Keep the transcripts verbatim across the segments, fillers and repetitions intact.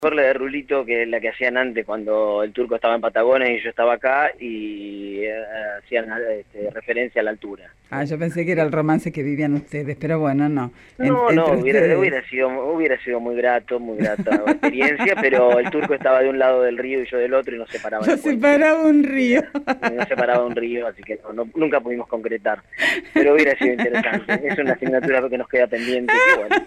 Mejor la de Rulito que la que hacían antes cuando el Turco estaba en Patagonia y yo estaba acá y eh, hacían este, referencia a la altura. Ah, yo pensé que era el romance que vivían ustedes, pero bueno, no. En- No, no, entre hubiera, ustedes. hubiera sido hubiera sido muy grato, muy grata experiencia, pero el Turco estaba de un lado del río y yo del otro y nos separaba Lo el puente. separaba un río. Era, nos separaba un río, así que no, no, nunca pudimos concretar, pero hubiera sido interesante. Es una asignatura que nos queda pendiente, que bueno,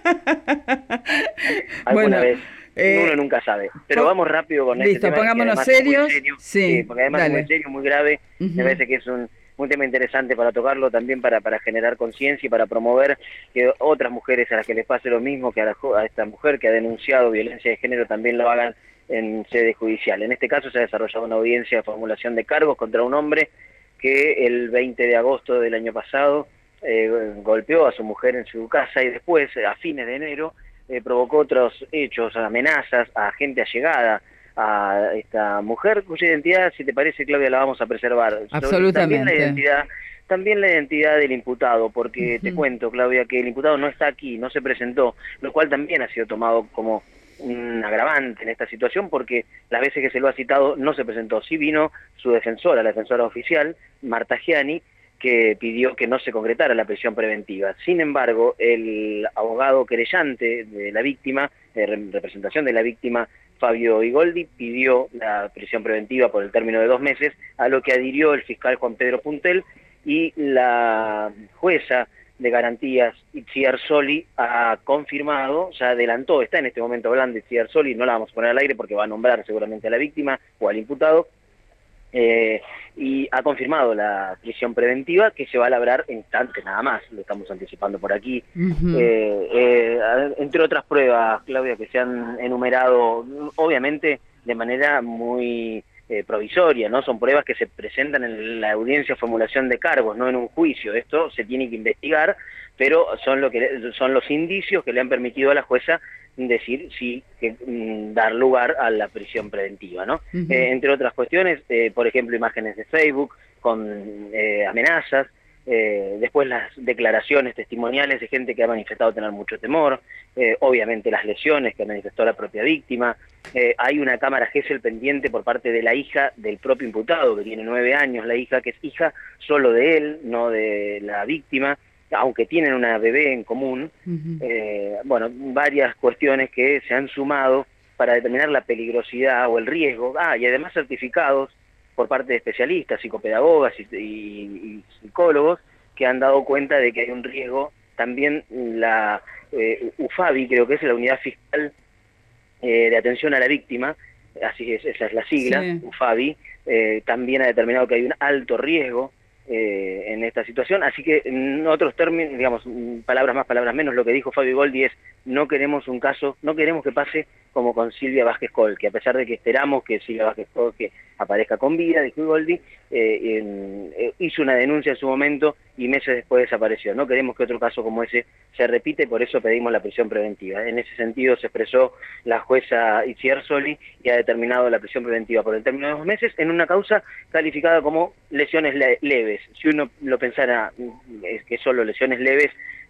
alguna Bueno, vez uno eh, nunca sabe. Pero po- vamos rápido con este listo, tema que pongámonos además es muy serios. serio, sí, Sí, porque además es muy dale. serio, muy grave, me Ujú. parece que es un, un tema interesante para tocarlo, también para, para generar conciencia y para promover que otras mujeres a las que les pase lo mismo, que a, la, a esta mujer que ha denunciado violencia de género también lo hagan en sede judicial. En este caso se ha desarrollado una audiencia de formulación de cargos contra un hombre que el veinte de agosto del año pasado eh, golpeó a su mujer en su casa y después, a fines de enero, eh, provocó otros hechos, amenazas a gente allegada a esta mujer, cuya identidad, si te parece, Claudia, la vamos a preservar. Sobre, también la Absolutamente. identidad también la identidad del imputado, porque te Ujú. cuento, Claudia, que el imputado no está aquí, no se presentó, lo cual también ha sido tomado como un agravante en esta situación, porque las veces que se lo ha citado no se presentó. Sí vino su defensora, la defensora oficial, Marta Gianni, que pidió que no se concretara la prisión preventiva. Sin embargo, el abogado querellante de la víctima, de representación de la víctima, Fabio Igoldi, pidió la prisión preventiva por el término de dos meses, a lo que adhirió el fiscal Juan Pedro Puntel, y la jueza de garantías Itziar Soli ha confirmado, ya adelantó, está en este momento hablando Itziar Soli, no la vamos a poner al aire porque va a nombrar seguramente a la víctima o al imputado, eh, y ha confirmado la prisión preventiva que se va a labrar en instantes nada más, lo estamos anticipando por aquí. Ujú. Eh, eh, entre otras pruebas, Claudia, que se han enumerado, obviamente de manera muy eh, provisoria, ¿no? Son pruebas que se presentan en la audiencia de formulación de cargos, no en un juicio. Esto se tiene que investigar, pero son, lo que, son los indicios que le han permitido a la jueza decir sí, que, mm, dar lugar a la prisión preventiva, ¿no? Ujú. Eh, entre otras cuestiones, eh, por ejemplo, imágenes de Facebook con eh, amenazas, eh, después las declaraciones testimoniales de gente que ha manifestado tener mucho temor, eh, obviamente las lesiones que manifestó la propia víctima, eh, hay una cámara Gesell pendiente por parte de la hija del propio imputado, que tiene nueve años, la hija, que es hija solo de él, no de la víctima, aunque tienen una bebé en común. Ujú. Eh, bueno, varias cuestiones que se han sumado para determinar la peligrosidad o el riesgo, ah, y además certificados por parte de especialistas, psicopedagogas y, y, y psicólogos, que han dado cuenta de que hay un riesgo. También la eh, UFABI, creo que es la Unidad Fiscal eh, de Atención a la Víctima, así es, esa es la sigla, Sí. UFABI, eh, también ha determinado que hay un alto riesgo eh, en esta situación, así que en otros términos, digamos, palabras más, palabras menos, lo que dijo Fabio Goldi es: no queremos un caso, no queremos que pase como con Silvia Vázquez Col, que a pesar de que esperamos que Silvia Vázquez Col que aparezca con vida, dijo Goldi, eh, en, eh, hizo una denuncia en su momento y meses después desapareció. No queremos que otro caso como ese se repite, por eso pedimos la prisión preventiva. En ese sentido se expresó la jueza Itziar Soli y ha determinado la prisión preventiva por el término de dos meses en una causa calificada como lesiones le leves. Si uno lo pensara es que solo lesiones leves,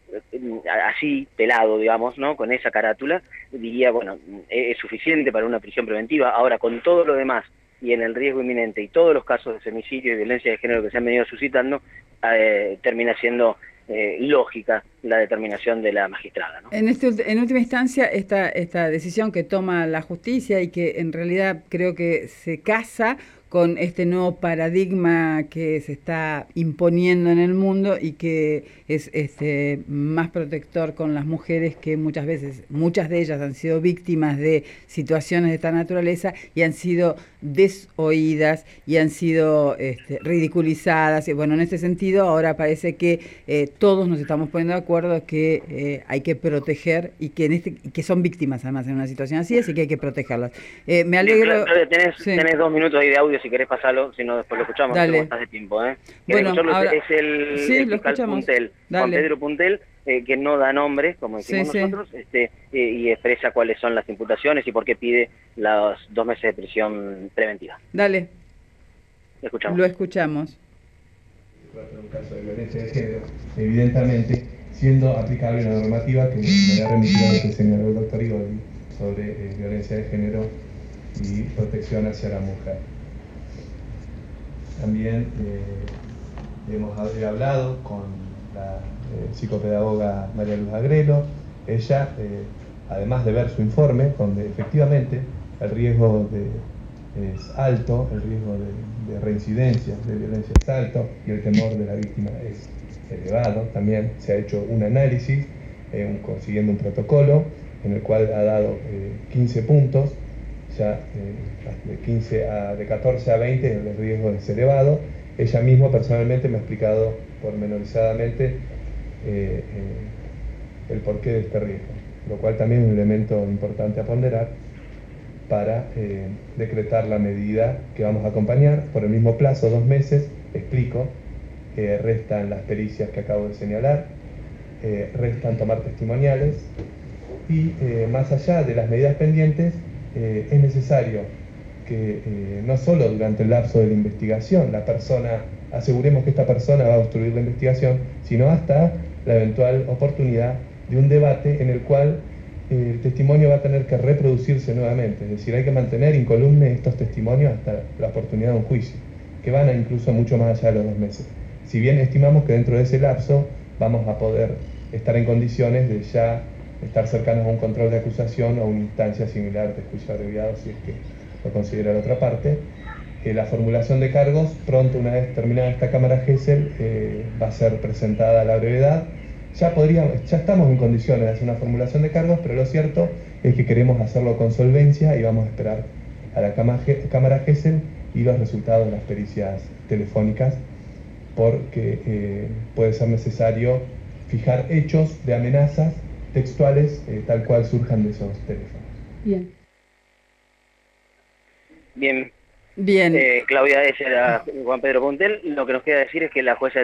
así pelado, digamos, ¿no? Con esa carátula, diría, bueno, es suficiente para una prisión preventiva. Ahora, con todo lo demás y en el riesgo inminente y todos los casos de femicidio y violencia de género que se han venido suscitando, eh, termina siendo eh, lógica la determinación de la magistrada, ¿no? En, este, en última instancia, esta, esta decisión que toma la justicia y que en realidad creo que se casa con este nuevo paradigma que se está imponiendo en el mundo y que es este más protector con las mujeres, que muchas veces, muchas de ellas han sido víctimas de situaciones de esta naturaleza y han sido desoídas y han sido este, ridiculizadas. Y bueno, en este sentido ahora parece que eh, todos nos estamos poniendo de acuerdo que eh, hay que proteger y que, en este, que son víctimas además en una situación así, así que hay que protegerlas. Eh, me alegro... Claudia, tenés, Sí. tenés dos minutos ahí de audio si querés pasarlo, si no después lo escuchamos, no sé cómo Dale. estás de tiempo, ¿eh? ¿Querés Bueno, escucharlo? ahora... Es el, Sí, el lo fiscal escuchamos. Puntel, Juan Dale. Pedro Puntel, eh, que no da nombres, como Sí, decimos sí. nosotros, este, eh, y expresa cuáles son las imputaciones y por qué pide los dos meses de prisión preventiva. Dale. Lo escuchamos. Lo escuchamos. Un caso de violencia de género, evidentemente, siendo aplicable una normativa que me la ha remitido lo que señaló el doctor Igoldi, sobre eh, violencia de género y protección hacia la mujer. También eh, hemos he hablado con la eh, psicopedagoga María Luz Agrelo. Ella, eh, además de ver su informe, donde efectivamente el riesgo de, es alto, el riesgo de, de reincidencia de violencia es alto y el temor de la víctima es elevado, también se ha hecho un análisis eh, un, consiguiendo un protocolo en el cual ha dado eh, quince puntos, ya eh, de, quince a, de catorce a veinte el riesgo es elevado. Ella misma personalmente me ha explicado pormenorizadamente eh, eh, el porqué de este riesgo, lo cual también es un elemento importante a ponderar para eh, decretar la medida que vamos a acompañar por el mismo plazo, dos meses. Explico, eh, restan las pericias que acabo de señalar, eh, restan tomar testimoniales y eh, más allá de las medidas pendientes, eh, es necesario que eh, no solo durante el lapso de la investigación la persona, aseguremos que esta persona va a obstruir la investigación, sino hasta la eventual oportunidad de un debate en el cual eh, el testimonio va a tener que reproducirse nuevamente. Es decir, hay que mantener incolume estos testimonios hasta la oportunidad de un juicio, que van a incluso mucho más allá de los dos meses. Si bien estimamos que dentro de ese lapso vamos a poder estar en condiciones de ya estar cercanos a un control de acusación o una instancia similar de juicio abreviado, si es que lo considera la otra parte. Eh, la formulación de cargos, pronto, una vez terminada esta Cámara Gesell, eh, va a ser presentada a la brevedad. Ya, podríamos, ya estamos en condiciones de hacer una formulación de cargos, pero lo cierto es que queremos hacerlo con solvencia y vamos a esperar a la Cámara Gesell y los resultados de las pericias telefónicas, porque eh, puede ser necesario fijar hechos de amenazas textuales eh, tal cual surjan de esos teléfonos. Bien. Bien. Bien. Eh, Claudia, ese era Juan Pedro Puntel. Lo que nos queda decir es que la jueza